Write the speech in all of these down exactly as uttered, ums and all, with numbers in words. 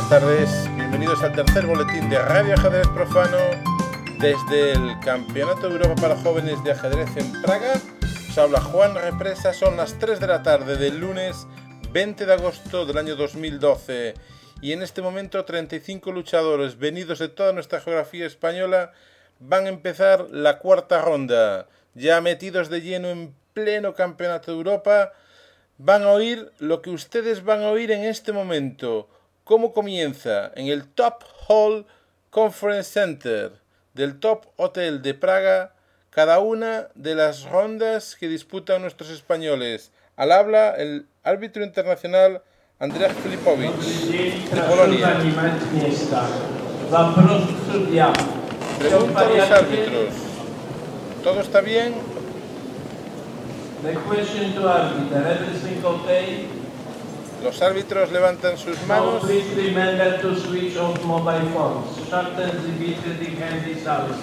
buenas tardes, bienvenidos al tercer boletín de Radio Ajedrez Profano desde el Campeonato de Europa para Jóvenes de Ajedrez en Praga. Os habla Juan Represa, son las tres de la tarde del lunes veinte de agosto del año dos mil doce y en este momento treinta y cinco luchadores venidos de toda nuestra geografía española van a empezar la cuarta ronda, ya metidos de lleno en pleno Campeonato de Europa. Van a oír lo que ustedes van a oír en este momento. Cómo comienza en el Top Hall Conference Center del Top Hotel de Praga cada una de las rondas que disputan nuestros españoles. Al habla el árbitro internacional Andrzej Filipowicz de Polonia. Pregunta a los árbitros. ¿Todo está bien? The question to arbiter, everything okay? Los árbitros levantan sus manos. Now please remember to switch off mobile phones. Shorten the bit the handy sounds.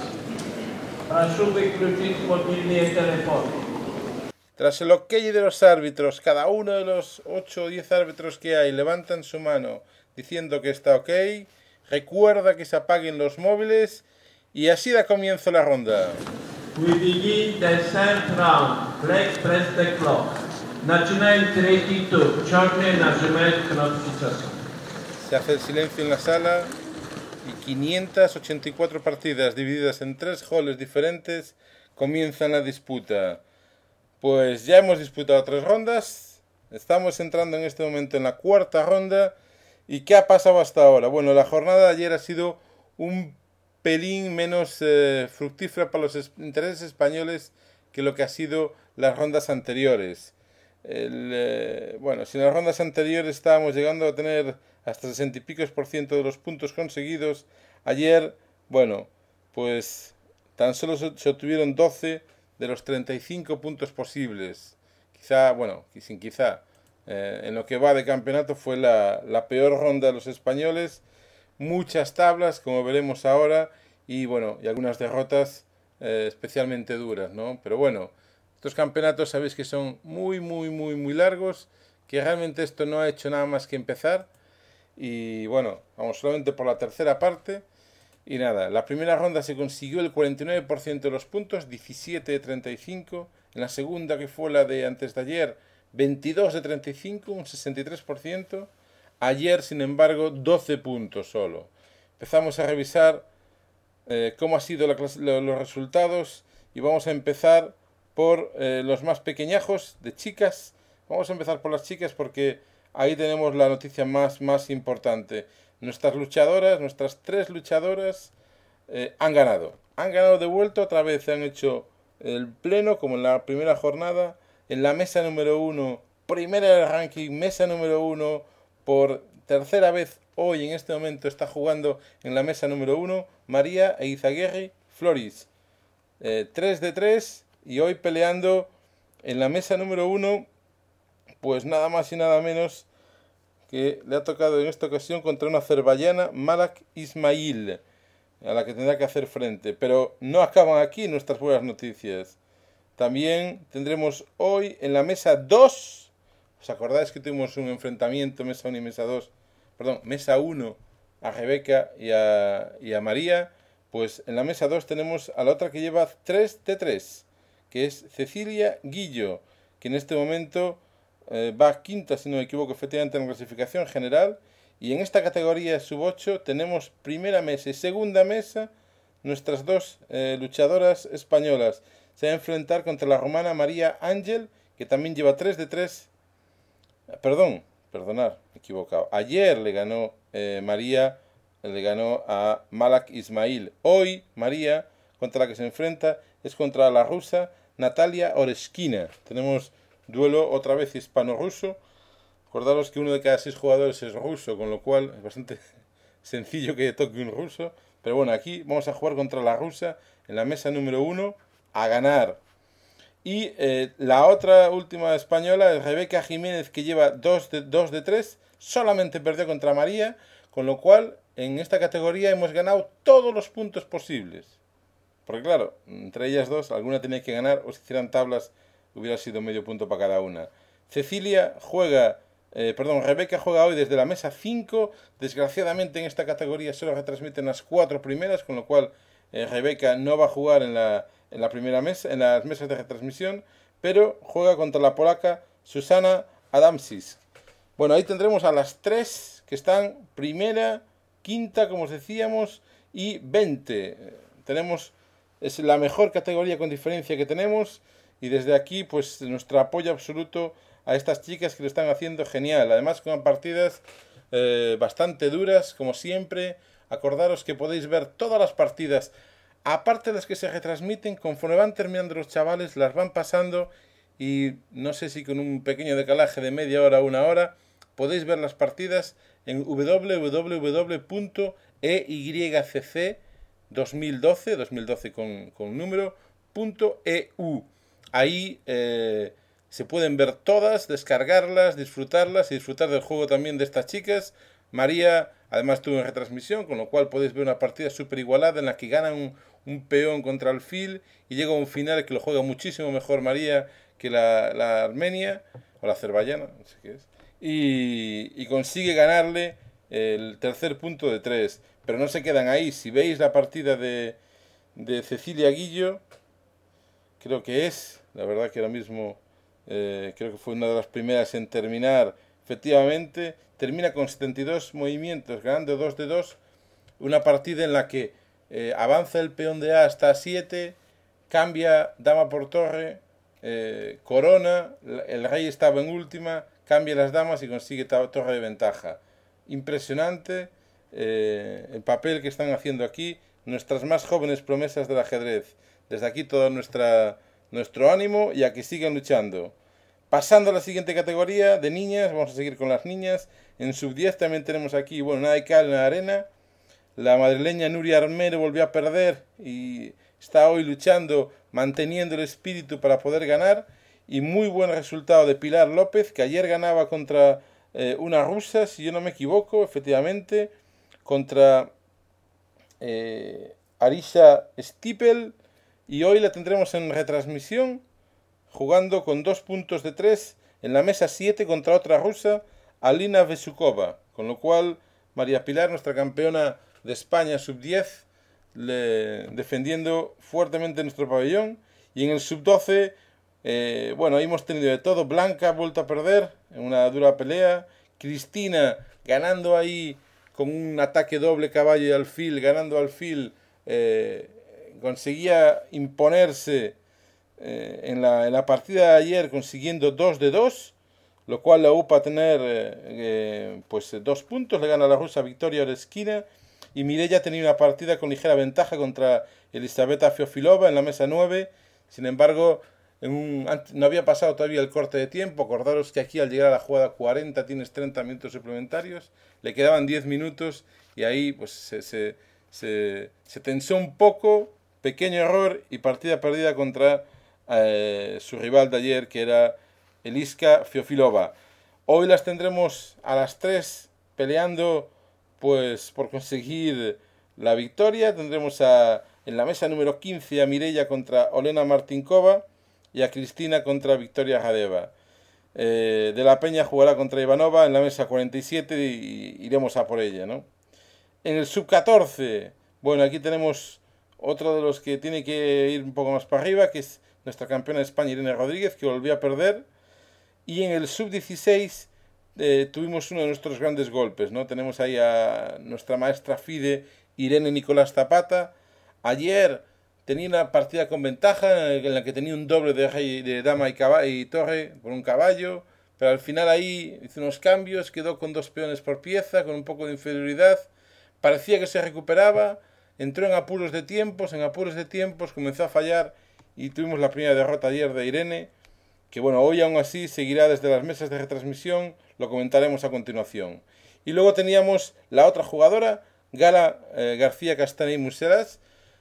Прошу выключить мобильные телефоны. Tras el ok de los árbitros, cada uno de los ocho o diez árbitros que hay levantan su mano diciendo que está ok. Recuerda que se apaguen los móviles y así da comienzo la ronda. We begin the third round. Black press the clock. Начинаем третий тур. Черные нажимают кнопки часа. Se hace el silencio en la sala y quinientas ochenta y cuatro partidas divididas en tres halls diferentes comienzan la disputa. Pues ya hemos disputado tres rondas. Estamos entrando en este momento en la cuarta ronda. ¿Y qué ha pasado hasta ahora? Bueno, la jornada de ayer ha sido un pelín menos eh, fructífera para los es- intereses españoles que lo que ha sido las rondas anteriores. El, eh, bueno, si en las rondas anteriores estábamos llegando a tener hasta sesenta y pico por ciento de los puntos conseguidos, ayer, bueno, pues tan solo se, se obtuvieron doce de los treinta y cinco puntos posibles. Quizá, bueno, sin quizá, eh, en lo que va de campeonato fue la, la peor ronda de los españoles. Muchas tablas, como veremos ahora, y bueno, y algunas derrotas eh, especialmente duras, ¿no? Pero bueno, estos campeonatos sabéis que son muy, muy, muy, muy largos, que realmente esto no ha hecho nada más que empezar, y bueno, vamos solamente por la tercera parte, y nada, la primera ronda se consiguió el cuarenta y nueve por ciento de los puntos, diecisiete de treinta y cinco, en la segunda, que fue la de antes de ayer, veintidós de treinta y cinco, un sesenta y tres por ciento. Ayer, sin embargo, doce puntos solo. Empezamos a revisar eh, cómo han sido la clase, lo, los resultados y vamos a empezar por eh, los más pequeñajos de chicas. Vamos a empezar por las chicas porque ahí tenemos la noticia más, más importante. Nuestras luchadoras, nuestras tres luchadoras eh, han ganado. Han ganado de vuelta otra vez. Han hecho el pleno como en la primera jornada. En la mesa número uno, primera del ranking, mesa número uno. Por tercera vez hoy en este momento está jugando en la mesa número uno María Eizaguirre Floris. Eh, tres de tres y hoy peleando en la mesa número uno, pues nada más y nada menos que le ha tocado en esta ocasión contra una azerbaiyana, Malak Ismail, a la que tendrá que hacer frente. Pero no acaban aquí nuestras buenas noticias. También tendremos hoy en la mesa dos. ¿Os acordáis que tuvimos un enfrentamiento mesa uno y mesa dos? Perdón, mesa uno a Rebeca y a, y a María. Pues en la mesa dos tenemos a la otra que lleva tres de tres, que es Cecilia Guillo, que en este momento eh, va quinta, si no me equivoco, efectivamente en la clasificación general. Y en esta categoría sub ocho tenemos primera mesa y segunda mesa, nuestras dos eh, luchadoras españolas. Se va a enfrentar contra la rumana María Ángel, que también lleva tres de tres. Perdón, perdonar, me he equivocado. Ayer le ganó eh, María, le ganó a Malak Ismail. Hoy María, contra la que se enfrenta, es contra la rusa Natalia Oreskina. Tenemos duelo otra vez hispano-ruso. Acordaros que uno de cada seis jugadores es ruso, con lo cual es bastante sencillo que toque un ruso. Pero bueno, aquí vamos a jugar contra la rusa en la mesa número uno a ganar. Y eh, la otra última española es Rebeca Jiménez, que lleva dos de tres, solamente perdió contra María, con lo cual en esta categoría hemos ganado todos los puntos posibles. Porque claro, entre ellas dos, alguna tenía que ganar, o si hicieran tablas hubiera sido medio punto para cada una. Cecilia juega eh, perdón, Rebeca juega hoy desde la mesa cinco. Desgraciadamente en esta categoría solo retransmiten las cuatro primeras, con lo cual eh, Rebeca no va a jugar en la, en la primera mesa, en las mesas de retransmisión, pero juega contra la polaca Susana Adamczyk. Bueno, ahí tendremos a las tres que están primera, quinta, como os decíamos, y veinte. Tenemos, es la mejor categoría con diferencia que tenemos, y desde aquí pues nuestro apoyo absoluto a estas chicas que lo están haciendo genial. Además con partidas eh, bastante duras, como siempre. Acordaros que podéis ver todas las partidas, aparte de las que se retransmiten, conforme van terminando los chavales, las van pasando, y no sé si con un pequeño decalaje de media hora o una hora, podéis ver las partidas en w w w punto e y c c dos mil doce, dos mil doce con, con número, punto e u. Ahí eh, se pueden ver todas, descargarlas, disfrutarlas y disfrutar del juego también de estas chicas. María además tuvo en retransmisión, con lo cual podéis ver una partida súper igualada en la que ganan un, un peón contra alfil y llega a un final que lo juega muchísimo mejor María que la, la armenia o la azerbaiyana, no sé qué es, y, y consigue ganarle el tercer punto de tres. Pero no se quedan ahí. Si veis la partida de, de Cecilia Guillo, creo que es, la verdad que ahora mismo eh, creo que fue una de las primeras en terminar, efectivamente, termina con setenta y dos movimientos, ganando dos de dos, una partida en la que eh, avanza el peón de A hasta siete, cambia dama por torre, eh, corona, el rey estaba en última, cambia las damas y consigue torre de ventaja. Impresionante eh, el papel que están haciendo aquí nuestras más jóvenes promesas del ajedrez. Desde aquí todo nuestra, nuestro ánimo y a que sigan luchando. Pasando a la siguiente categoría de niñas, vamos a seguir con las niñas. En sub diez también tenemos aquí, bueno, nada de cal en la arena. La madrileña Nuria Armero volvió a perder y está hoy luchando, manteniendo el espíritu para poder ganar. Y muy buen resultado de Pilar López, que ayer ganaba contra eh, una rusa, si yo no me equivoco, efectivamente, contra eh, Arisha Stipel. Y hoy la tendremos en retransmisión, jugando con dos puntos de tres en la mesa siete contra otra rusa, Alina Vesukova. Con lo cual, María Pilar, nuestra campeona de España sub diez, le, defendiendo fuertemente nuestro pabellón. Y en el sub doce, eh, bueno, hemos tenido de todo. Blanca ha vuelto a perder en una dura pelea. Cristina ganando ahí con un ataque doble caballo y alfil, ganando alfil, eh, conseguía imponerse eh, en, la, en la partida de ayer, consiguiendo dos de dos, lo cual la upa a tener eh, eh, pues dos puntos. Le gana a la rusa Victoria Oreskina, y Mireia tenía una partida con ligera ventaja contra Elisabetta Fiofilova en la mesa nueve. Sin embargo, en un, no había pasado todavía el corte de tiempo. Acordaros que aquí al llegar a la jugada cuarenta tienes treinta minutos suplementarios, le quedaban diez minutos y ahí pues se, se, se, se tensó un poco, pequeño error y partida perdida contra eh, su rival de ayer, que era Eliska Fiofilova. Hoy las tendremos a las tres peleando pues por conseguir la victoria. Tendremos a, en la mesa número quince a Mireia contra Olena Martinkova y a Cristina contra Victoria Radeva. Eh, de la Peña jugará contra Ivanova en la mesa cuarenta y siete y, y iremos a por ella, ¿no? En el sub catorce, bueno, aquí tenemos otro de los que tiene que ir un poco más para arriba, que es nuestra campeona de España, Irene Rodríguez, que volvió a perder. Y en el sub dieciséis eh, tuvimos uno de nuestros grandes golpes, ¿no? Tenemos ahí a nuestra maestra FIDE, Irene Nicolás Zapata. Ayer tenía una partida con ventaja en la que tenía un doble de rey, de dama y, caballo, y torre por un caballo, pero al final ahí hizo unos cambios, quedó con dos peones por pieza, con un poco de inferioridad. Parecía que se recuperaba, entró en apuros de tiempos, en apuros de tiempos comenzó a fallar y tuvimos la primera derrota ayer de Irene, que bueno, hoy aún así seguirá desde las mesas de retransmisión, lo comentaremos a continuación. Y luego teníamos la otra jugadora, Gala eh, García Castañé y Museras,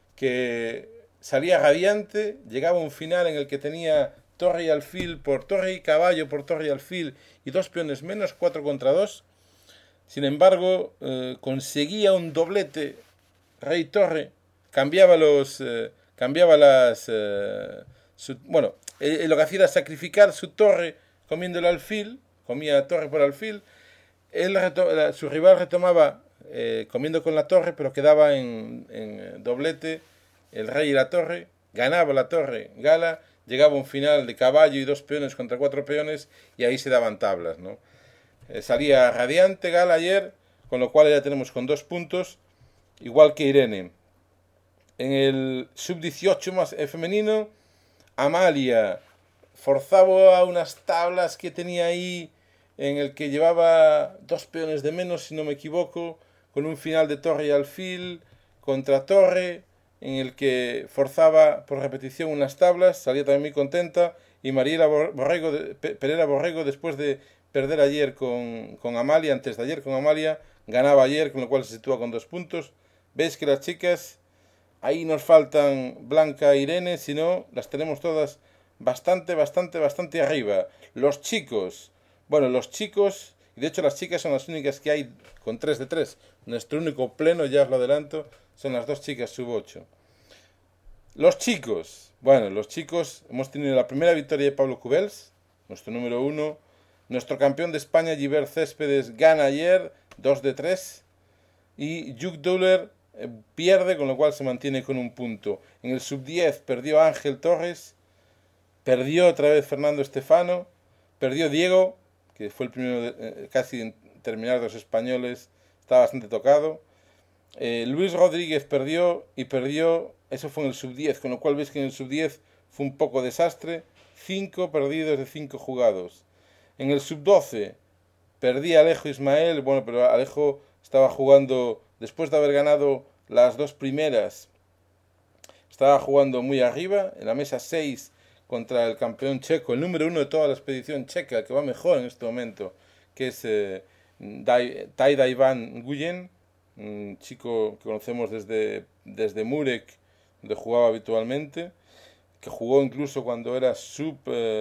que salía radiante, llegaba a un final en el que tenía torre y alfil por torre y caballo por torre y alfil y dos peones menos, cuatro contra dos. Sin embargo, eh, conseguía un doblete rey-torre, cambiaba los, eh, cambiaba las, eh, su, bueno, eh, lo que hacía era sacrificar su torre comiendo el alfil comía la torre por alfil. Él reto, su rival retomaba eh, comiendo con la torre, pero quedaba en, en doblete el rey y la torre, ganaba la torre Gala, llegaba un final de caballo y dos peones contra cuatro peones y ahí se daban tablas, ¿no? Eh, salía radiante Gala ayer, con lo cual ya tenemos con dos puntos, igual que Irene. En el sub dieciocho más eh, femenino, Amalia forzaba a unas tablas que tenía ahí, en el que llevaba dos peones de menos, si no me equivoco, con un final de torre y alfil contra torre, en el que forzaba por repetición unas tablas, salía también muy contenta, y Mariela Borrego, Pereira Borrego, después de perder ayer con, con Amalia, antes de ayer con Amalia, ganaba ayer, con lo cual se sitúa con dos puntos. Veis que las chicas, ahí nos faltan Blanca e Irene, si no, las tenemos todas bastante, bastante, bastante arriba. Los chicos, bueno, los chicos, y de hecho las chicas son las únicas que hay con tres de tres. Nuestro único pleno, ya os lo adelanto, son las dos chicas sub ocho. Los chicos, bueno, los chicos, hemos tenido la primera victoria de Pablo Cubels, nuestro número uno. Nuestro campeón de España, Gilbert Céspedes, gana ayer, dos de tres. Y Hugh Dowler eh, pierde, con lo cual se mantiene con un punto. En el sub diez perdió Ángel Torres, perdió otra vez Fernando Estefano, perdió Diego, que fue el primero de, eh, casi en terminar de los españoles, estaba bastante tocado. Eh, Luis Rodríguez perdió y perdió, eso fue en el sub diez, con lo cual veis que en el sub diez fue un poco desastre, cinco perdidos de cinco jugados. En el sub doce perdí a Alejo Ismael, bueno, pero Alejo estaba jugando, después de haber ganado las dos primeras, estaba jugando muy arriba, en la mesa seis contra el campeón checo, el número uno de toda la expedición checa, el que va mejor en este momento, que es eh, Taida Iván Guyen, un chico que conocemos desde, desde Murek, donde jugaba habitualmente, que jugó incluso cuando era sub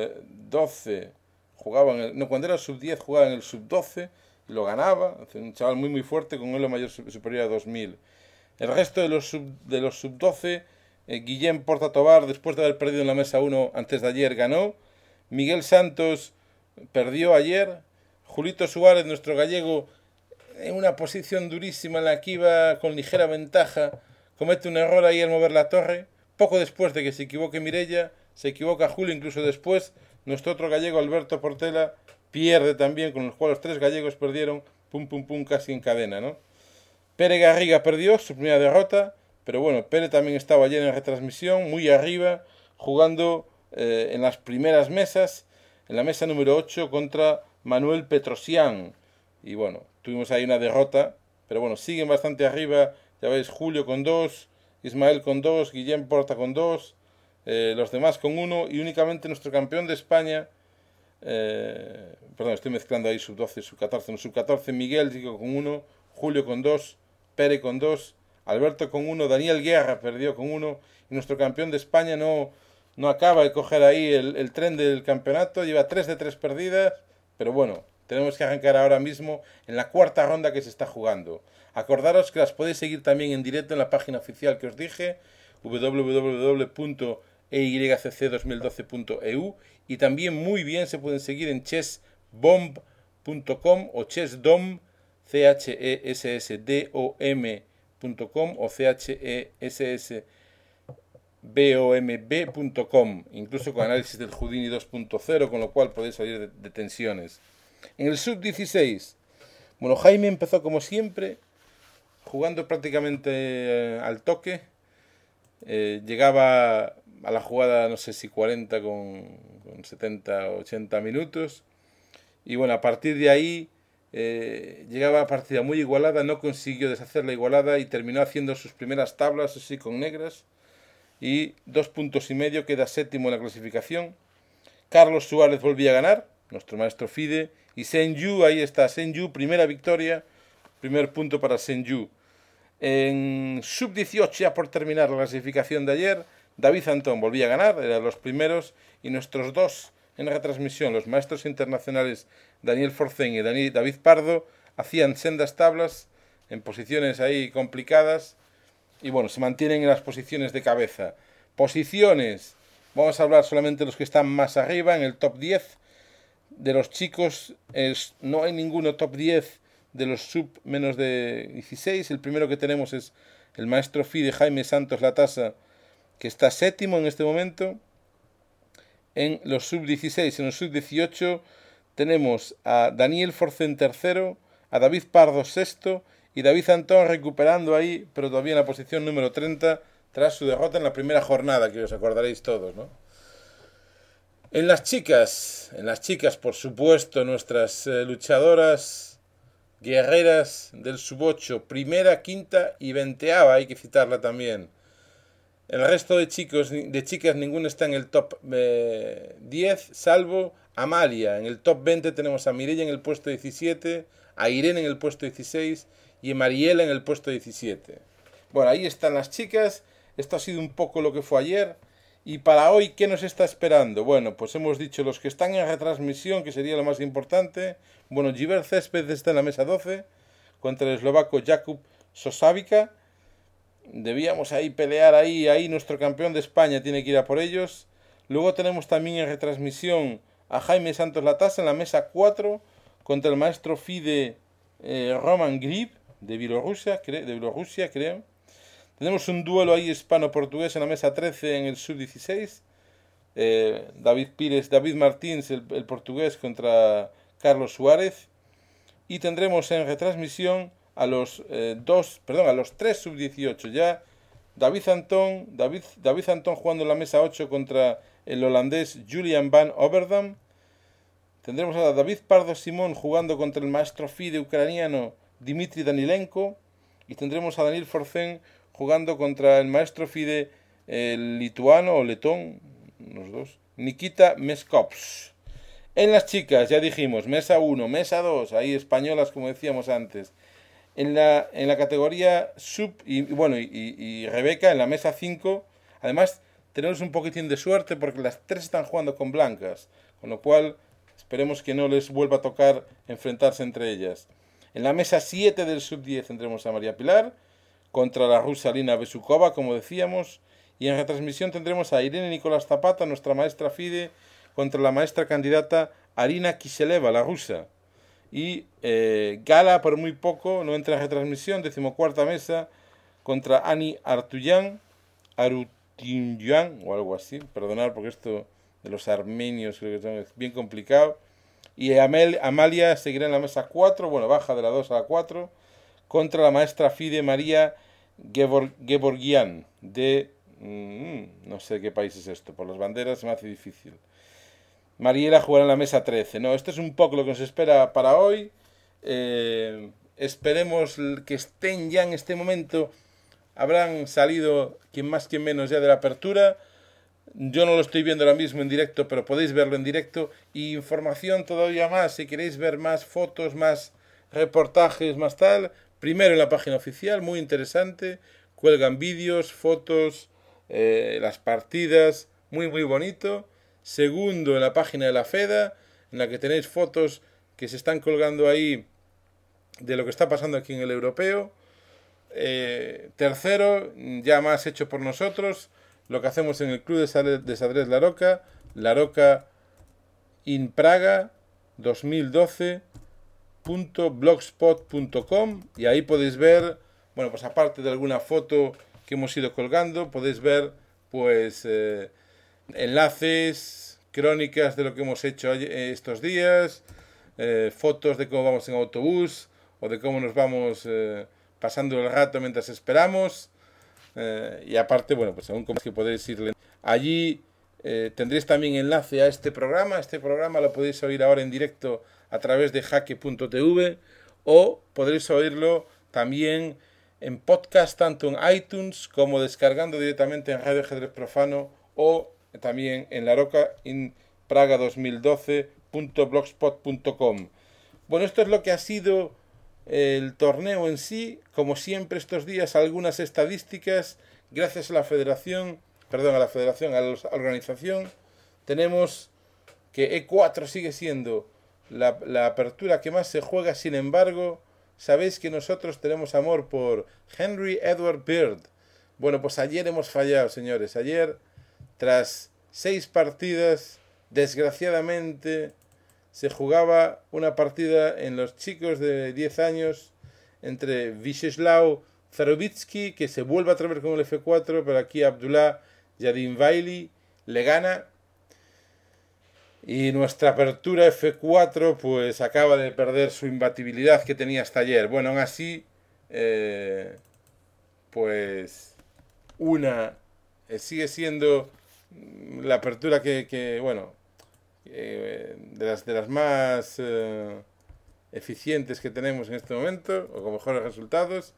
doce, jugaba en el, no, cuando era sub diez jugaba en el sub doce y lo ganaba, un chaval muy muy fuerte con un elo mayor superior a dos mil. El resto de los sub, de los sub doce, eh, Guillem Porta Tobar, después de haber perdido en la mesa uno antes de ayer, ganó. Miguel Santos perdió ayer. Julito Suárez, nuestro gallego, en una posición durísima en la que iba con ligera ventaja, comete un error ahí al mover la torre. Poco después de que se equivoque Mirella, se equivoca Julio, incluso después, nuestro otro gallego, Alberto Portela, pierde también, con el cual los tres gallegos perdieron, pum pum pum, casi en cadena, ¿no? Pere Garriga perdió su primera derrota, pero bueno, Pere también estaba ayer en retransmisión, muy arriba, jugando eh, en las primeras mesas, en la mesa número ocho contra Manuel Petrosian. Y bueno, tuvimos ahí una derrota, pero bueno, siguen bastante arriba, ya veis, Julio con dos, Ismael con dos, Guillem Porta con dos, eh, los demás con uno, y únicamente nuestro campeón de España, eh, perdón, estoy mezclando ahí sub doce, sub catorce, no, sub catorce, Miguel digo, con uno, Julio con dos, Pere con dos, Alberto con uno, Daniel Guerra perdió con uno, y nuestro campeón de España no, no acaba de coger ahí el, el tren del campeonato, lleva tres de tres perdidas, pero bueno, tenemos que arrancar ahora mismo en la cuarta ronda que se está jugando. Acordaros que las podéis seguir también en directo en la página oficial que os dije, w w w punto e y c c dos mil doce punto e u, y también muy bien se pueden seguir en chess bomb punto com o chessdom, c h e s s d o m punto com o c h e s s b o m b punto com, incluso con análisis del Houdini dos punto cero, con lo cual podéis salir de, de tensiones. En el sub dieciséis, bueno, Jaime empezó como siempre, jugando prácticamente eh, al toque, eh, llegaba a la jugada, no sé si cuarenta con, con setenta o ochenta minutos, y bueno, a partir de ahí eh, llegaba a partida muy igualada, no consiguió deshacer la igualada y terminó haciendo sus primeras tablas, así con negras, y dos puntos y medio, queda séptimo en la clasificación. Carlos Suárez volvía a ganar, nuestro maestro Fide, y Senju, ahí está, Senju, primera victoria, primer punto para Senju. En sub dieciocho, ya por terminar la clasificación de ayer, David Antón volvía a ganar, eran los primeros, y nuestros dos en retransmisión, los maestros internacionales Daniel Forcén y David Pardo, hacían sendas tablas en posiciones ahí complicadas, y bueno, se mantienen en las posiciones de cabeza. Posiciones, vamos a hablar solamente de los que están más arriba, en el top diez. De los chicos es, no hay ninguno top diez de los sub menos de dieciséis. El primero que tenemos es el maestro F I de Jaime Santos Latasa, que está séptimo en este momento. En los sub dieciséis, en los sub dieciocho tenemos a Daniel Forcén tercero, a David Pardo sexto y David Antón recuperando ahí, pero todavía en la posición número treinta tras su derrota en la primera jornada, que os acordaréis todos, ¿no? En las chicas, en las chicas por supuesto nuestras eh, luchadoras guerreras del sub ocho, primera, quinta y veinteava, hay que citarla también. El resto de chicos, de chicas, ninguno está en el top eh, diez, salvo Amalia. En el top veinte tenemos a Mireia en el puesto diecisiete, a Irene en el puesto dieciséis y a Mariela en el puesto diecisiete. Bueno, ahí están las chicas. Esto ha sido un poco lo que fue ayer. Y para hoy, ¿qué nos está esperando? Bueno, pues hemos dicho los que están en retransmisión, que sería lo más importante. Bueno, Giver Césped está en la mesa doce contra el eslovaco Jakub Sosavica. Debíamos ahí pelear, ahí, ahí nuestro campeón de España tiene que ir a por ellos. Luego tenemos también en retransmisión a Jaime Santos Latasa en la mesa cuatro contra el maestro F I de eh, Roman Grib de Bielorrusia, cre de Bielorrusia, creo. Tenemos un duelo ahí hispano-portugués en la mesa trece en el sub dieciséis. Eh, David Pires, David Martins, el, el portugués, contra Carlos Suárez. Y tendremos en retransmisión a los eh, dos, perdón, a los tres sub dieciocho ya. David Antón, David, David Antón jugando en la mesa ocho contra el holandés Julian van Overdam. Tendremos a David Pardo Simón jugando contra el maestro F I de ucraniano Dmitry Danilenko. Y tendremos a Daniel Forcén jugando contra el maestro F I de eh, lituano o letón, los dos, Nikita Meskops. En las chicas, ya dijimos, mesa uno, mesa dos, ahí españolas como decíamos antes. En la, en la categoría sub, y bueno, y, y Rebeca en la mesa cinco. Además, tenemos un poquitín de suerte porque las tres están jugando con blancas, con lo cual esperemos que no les vuelva a tocar enfrentarse entre ellas. En la mesa siete del sub diez tendremos a María Pilar contra la rusa Alina Besukova, como decíamos, y en retransmisión tendremos a Irene Nicolás Zapata, nuestra maestra F I D E, contra la maestra candidata Arina Kiseleva, la rusa. Y eh, Gala, por muy poco, no entra en retransmisión, decimocuarta mesa, contra Ani Artuyan, Arutinyan, o algo así, perdonad porque esto de los armenios creo que es bien complicado. Y Amel, Amalia seguirá en la mesa cuatro, bueno, baja de la dos a la cuatro, contra la maestra F I D E María Gebor, Geborgian, de, mmm, no sé qué país es esto, por las banderas se me hace difícil. Mariela jugará en la mesa trece. No, esto es un poco lo que nos espera para hoy. Eh, esperemos que estén ya en este momento. Habrán salido quien más quien menos ya de la apertura. Yo no lo estoy viendo ahora mismo en directo, pero podéis verlo en directo. Y información todavía más, si queréis ver más fotos, más reportajes, más tal. Primero en la página oficial, muy interesante. Cuelgan vídeos, fotos, eh, las partidas, muy muy bonito. Segundo, en la página de la FEDA, en la que tenéis fotos que se están colgando ahí de lo que está pasando aquí en el europeo. Eh, tercero, ya más hecho por nosotros, lo que hacemos en el Club de Xadrez La Roca, La Roca in Praga dos mil doce punto blogspot punto com, y ahí podéis ver, bueno, pues aparte de alguna foto que hemos ido colgando, podéis ver, pues... Eh, enlaces, crónicas de lo que hemos hecho estos días, eh, fotos de cómo vamos en autobús o de cómo nos vamos eh, pasando el rato mientras esperamos, eh, y aparte, bueno, pues aún como es que podéis irle allí, eh, tendréis también enlace a este programa. Este programa lo podéis oír ahora en directo a través de jaque punto tv o podréis oírlo también en podcast, tanto en iTunes como descargando directamente en Radio Ajedrez Profano o también en La Roca in Praga dos mil doce punto blogspot punto com. Bueno, esto es lo que ha sido el torneo en sí. Como siempre estos días, algunas estadísticas. Gracias a la federación, perdón, a la federación, a la organización, tenemos que E cuatro sigue siendo la, la apertura que más se juega. Sin embargo, sabéis que nosotros tenemos amor por Henry Edward Beard. Bueno, pues ayer hemos fallado, señores. Ayer, tras seis partidas, desgraciadamente, se jugaba una partida en los chicos de diez años entre Vyacheslav Zarovitsky, que se vuelve a atrever con el F cuatro, pero aquí Abdullah Yadinvaili le gana. Y nuestra apertura F cuatro pues acaba de perder su imbatibilidad que tenía hasta ayer. Bueno, aún así, eh, pues una eh, sigue siendo la apertura que, que bueno, eh, de, las, de las más eh, eficientes que tenemos en este momento, o con mejores resultados.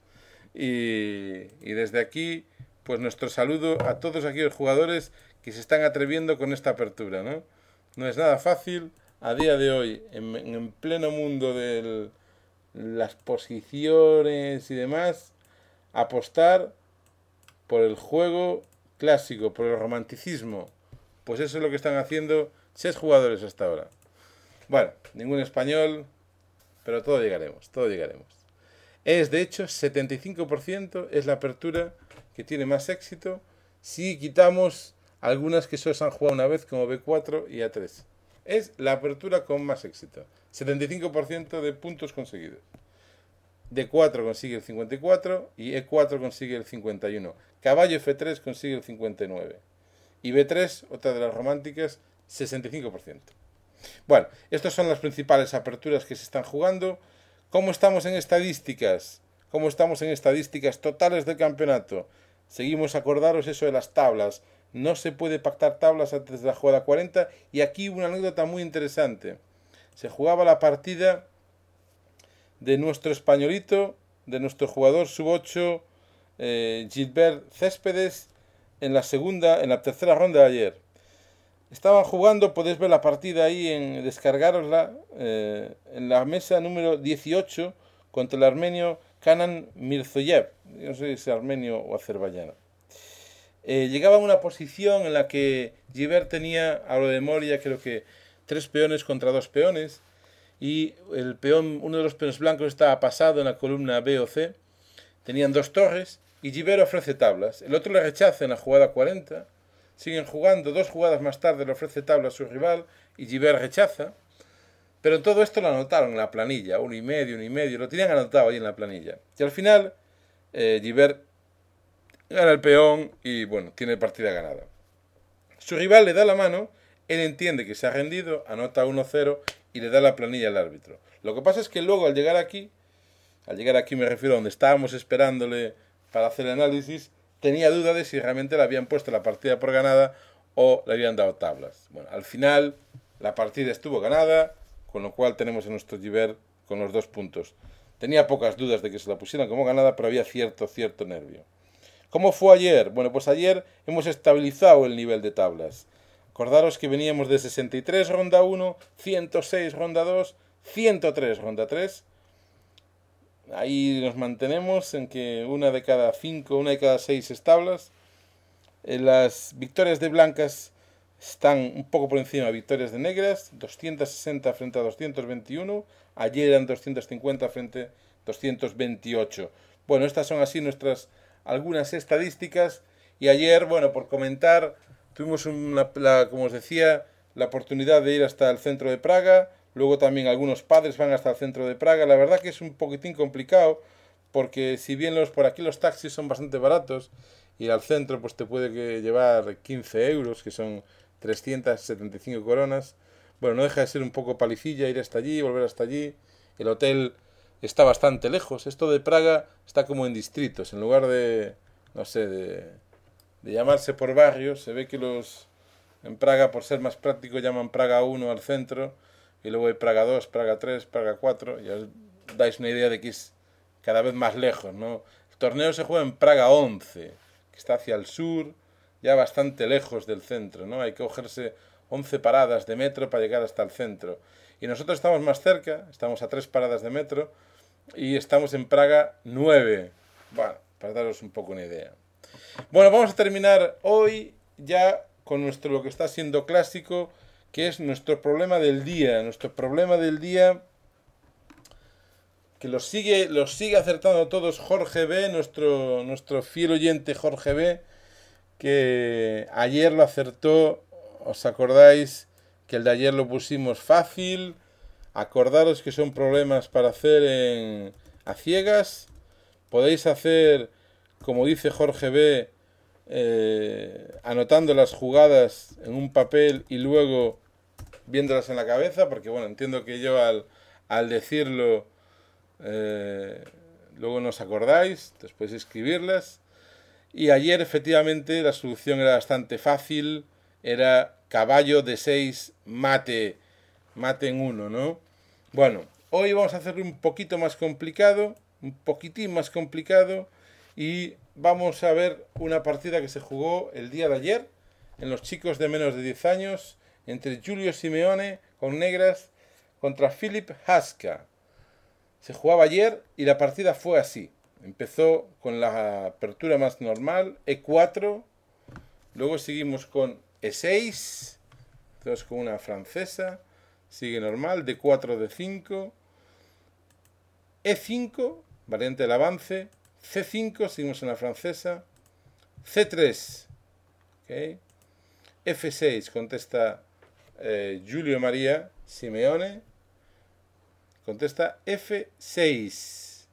Y, y desde aquí, pues nuestro saludo a todos aquellos jugadores que se están atreviendo con esta apertura, ¿no? No es nada fácil a día de hoy, en, en pleno mundo de las posiciones y demás, apostar por el juego clásico, por el romanticismo. Pues eso es lo que están haciendo seis jugadores hasta ahora. Bueno, ningún español, pero todo llegaremos, todo llegaremos. Es, de hecho, setenta y cinco por ciento es la apertura que tiene más éxito si quitamos algunas que solo se han jugado una vez, como B cuatro y A tres. Es la apertura con más éxito. setenta y cinco por ciento de puntos conseguidos. D cuatro consigue el cincuenta y cuatro y E cuatro consigue el cincuenta y uno. Caballo F tres consigue el cincuenta y nueve. Y B tres, otra de las románticas, sesenta y cinco por ciento. Bueno, estas son las principales aperturas que se están jugando. ¿Cómo estamos en estadísticas? ¿Cómo estamos en estadísticas totales del campeonato? Seguimos, acordaros eso de las tablas. No se puede pactar tablas antes de la jugada cuarenta. Y aquí una anécdota muy interesante. Se jugaba la partida de nuestro españolito, de nuestro jugador sub ocho, eh, Gilbert Céspedes, en la segunda, en la tercera ronda de ayer. Estaban jugando, podéis ver la partida ahí, en descargarosla, eh, en la mesa número dieciocho, contra el armenio Kanan Mirzoyev. No sé si es armenio o azerbaiyano. Eh, llegaba a una posición en la que Gilbert tenía, a lo de memoria, creo que tres peones contra dos peones, y el peón, uno de los peones blancos estaba pasado en la columna B o C. Tenían dos torres y Gilbert ofrece tablas. El otro le rechaza en la jugada cuarenta. Siguen jugando, dos jugadas más tarde le ofrece tabla a su rival y Gilbert rechaza. Pero todo esto lo anotaron en la planilla, uno y medio, uno y medio, lo tenían anotado ahí en la planilla. Y al final, eh, Gilbert gana el peón y bueno, tiene partida ganada. Su rival le da la mano, él entiende que se ha rendido, anota uno cero y le da la planilla al árbitro. Lo que pasa es que luego al llegar aquí, al llegar aquí me refiero a donde estábamos esperándole para hacer el análisis, tenía duda de si realmente le habían puesto la partida por ganada o le habían dado tablas. Bueno, al final la partida estuvo ganada, con lo cual tenemos a nuestro Gilbert con los dos puntos. Tenía pocas dudas de que se la pusieran como ganada, pero había cierto, cierto nervio. ¿Cómo fue ayer? Bueno, pues ayer hemos estabilizado el nivel de tablas. Acordaros que veníamos de sesenta y tres ronda uno, ciento seis ronda dos, ciento tres ronda tres. Ahí nos mantenemos en que una de cada cinco, una de cada seis tablas. Las victorias de blancas están un poco por encima de victorias de negras, doscientos sesenta frente a doscientos veintiuno. Ayer eran doscientos cincuenta frente a doscientos veintiocho. Bueno, estas son así nuestras algunas estadísticas. Y ayer, bueno, por comentar, tuvimos una, la, como os decía, la oportunidad de ir hasta el centro de Praga. Luego también algunos padres van hasta el centro de Praga. La verdad que es un poquitín complicado, porque si bien los por aquí los taxis son bastante baratos, ir al centro pues te puede llevar quince euros, que son trescientas setenta y cinco coronas. Bueno, no deja de ser un poco palicilla ir hasta allí, volver hasta allí. El hotel está bastante lejos. Esto de Praga está como en distritos. En lugar de, no sé, de, de llamarse por barrios, se ve que los en Praga, por ser más práctico, llaman Praga uno al centro. Y luego hay Praga dos, Praga tres, Praga cuatro. Ya os dais una idea de que es cada vez más lejos, ¿no? El torneo se juega en Praga once, que está hacia el sur, ya bastante lejos del centro, ¿no? Hay que cogerse once paradas de metro para llegar hasta el centro. Y nosotros estamos más cerca, estamos a tres paradas de metro, y estamos en Praga nueve. Bueno, para daros un poco una idea. Bueno, vamos a terminar hoy ya con nuestro lo que está siendo clásico, que es nuestro problema del día. Nuestro problema del día, que los sigue, los sigue acertando todos Jorge B, nuestro, nuestro fiel oyente Jorge B, que ayer lo acertó. ¿Os acordáis que el de ayer lo pusimos fácil? Acordaros que son problemas para hacer en, a ciegas. Podéis hacer, como dice Jorge B., eh, anotando las jugadas en un papel y luego viéndolas en la cabeza, porque bueno, entiendo que yo al, al decirlo eh, luego no os acordáis, después escribirlas. Y ayer efectivamente la solución era bastante fácil, era caballo de seis mate, mate en uno, ¿no? Bueno, hoy vamos a hacerlo un poquito más complicado, un poquitín más complicado, y vamos a ver una partida que se jugó el día de ayer en los chicos de menos de diez años entre Giulio Simeone con negras contra Filip Haska. Se jugaba ayer y la partida fue así. Empezó con la apertura más normal, e cuatro, luego seguimos con e seis, entonces con una francesa, sigue normal, de cuatro, de cinco, e cinco, variante del avance, ce cinco, seguimos en la francesa, ce tres, ¿okay? efe seis, contesta eh, Giulio María Simeone, contesta efe seis,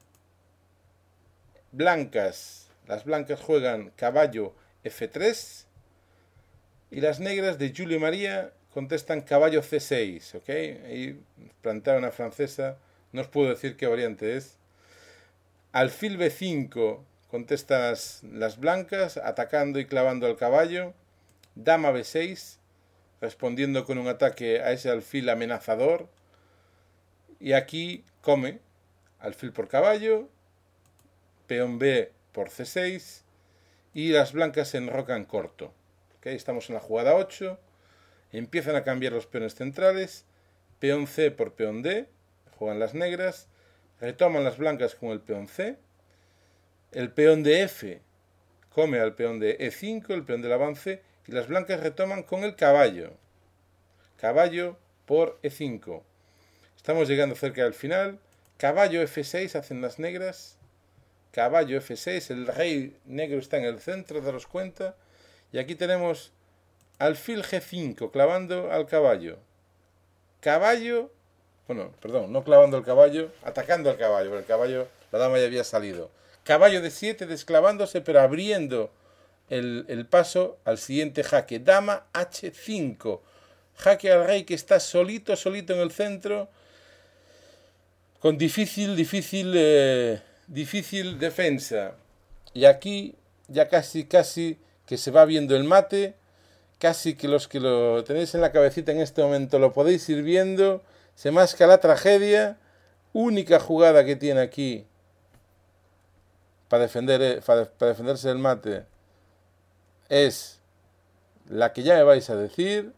blancas, las blancas juegan caballo efe tres, y las negras de Giulio María contestan caballo ce seis, ¿ok? Ahí plantea una francesa, no os puedo decir qué variante es. Alfil be cinco contestan las, las blancas, atacando y clavando al caballo. Dama be seis, respondiendo con un ataque a ese alfil amenazador. Y aquí come, alfil por caballo, peón B por ce seis, y las blancas se enrocan corto. ¿Okay? Estamos en la jugada ocho. Empiezan a cambiar los peones centrales. Peón C por peón D. Juegan las negras. Retoman las blancas con el peón C. El peón de F come al peón de e cinco, el peón del avance. Y las blancas retoman con el caballo. Caballo por e cinco. Estamos llegando cerca del final. Caballo efe seis hacen las negras. Caballo efe seis. El rey negro está en el centro, daros cuenta. Y aquí tenemos alfil ge cinco, clavando al caballo. Caballo, bueno, perdón, no clavando al caballo, atacando al caballo, porque el caballo, la dama ya había salido. Caballo de siete, desclavándose, pero abriendo el, el paso al siguiente jaque. Dama hache cinco, jaque al rey que está solito, solito en el centro, con difícil, difícil, eh, difícil defensa. Y aquí ya casi, casi que se va viendo el mate. Casi que los que lo tenéis en la cabecita en este momento lo podéis ir viendo. Se masca la tragedia. Única jugada que tiene aquí para, defender, para defenderse del mate es la que ya me vais a decir.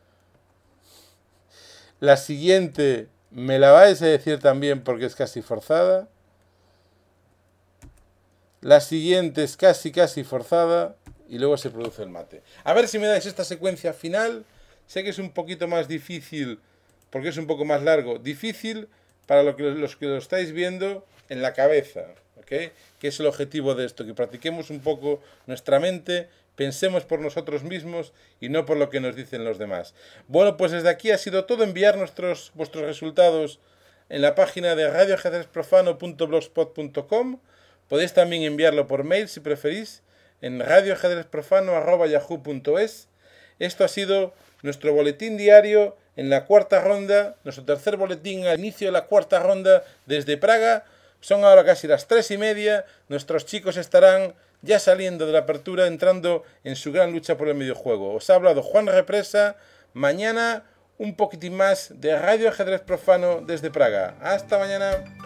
La siguiente me la vais a decir también porque es casi forzada. La siguiente es casi, casi forzada. Y luego se produce el mate. A ver si me dais esta secuencia final. Sé que es un poquito más difícil, porque es un poco más largo. Difícil para lo que, los que lo estáis viendo en la cabeza. ¿Okay? Que es el objetivo de esto. Que practiquemos un poco nuestra mente. Pensemos por nosotros mismos y no por lo que nos dicen los demás. Bueno, pues desde aquí ha sido todo. Enviar nuestros, vuestros resultados en la página de radio ajedrez profano punto blogspot punto com. Podéis también enviarlo por mail si preferís, en radio ajedrez profano arroba yahoo punto es. Esto ha sido nuestro boletín diario en la cuarta ronda, nuestro tercer boletín al inicio de la cuarta ronda desde Praga. Son ahora casi las tres y media. Nuestros chicos estarán ya saliendo de la apertura, entrando en su gran lucha por el mediojuego. Os ha hablado Juan Represa. Mañana un poquitín más de Radio Ajedrez Profano desde Praga. Hasta mañana.